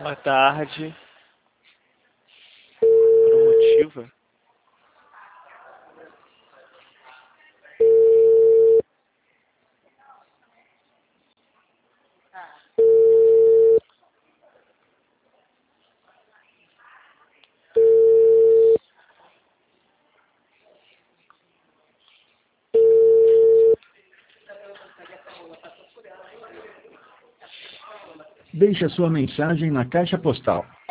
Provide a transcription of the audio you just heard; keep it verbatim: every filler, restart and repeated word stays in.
Boa tarde. Por um motivo? Deixe a sua mensagem na caixa postal